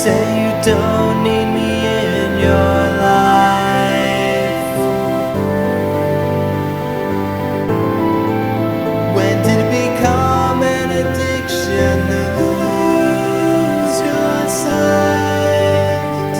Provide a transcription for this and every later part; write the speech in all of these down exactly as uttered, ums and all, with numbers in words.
say you don't need me in your life. When did it become an addiction to lose your sight?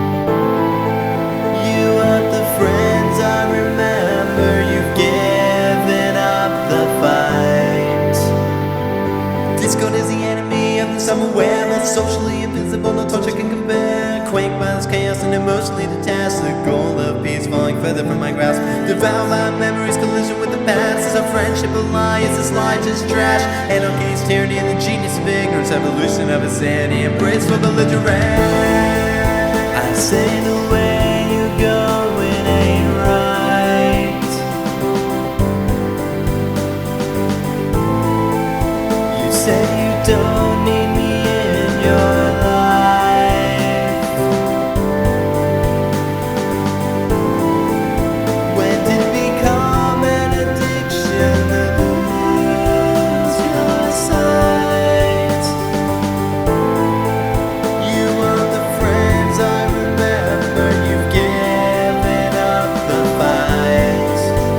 You are the friends I remember. You've given up the fight. Discord is the enemy of the self-aware, most socially invisible, no torture can compare. Quaked by this chaos and emotionally detached, the goal of peace falling further from my grasp. Devour my memories, collision with the past. Is our friendship a lie? Is this lie just trash? Anarchy's tyranny and the genius of ignorance, evolution of insanity, embrace for belligerent. I say the way you go, it ain't right. You say you don't need me in your life. When did it become an addiction to lose your sight? You are the friends I remember. You've given up the fight.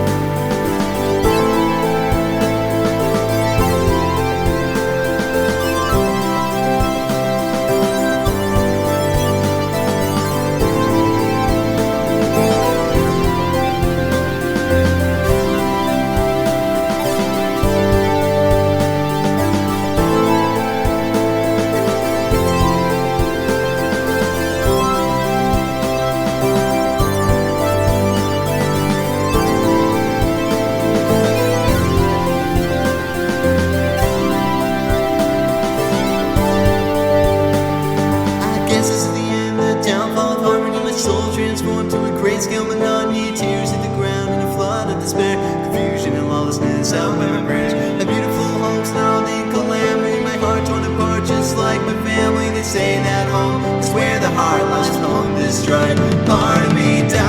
Soul transformed to a grayscale monotony, tears hit the ground in a flood of despair, confusion and lawlessness outweigh my prayers. A beautiful home snarled in calamity, my heart torn apart just like my family. They say that home is where the heart lies, home destroyed. Part of me died.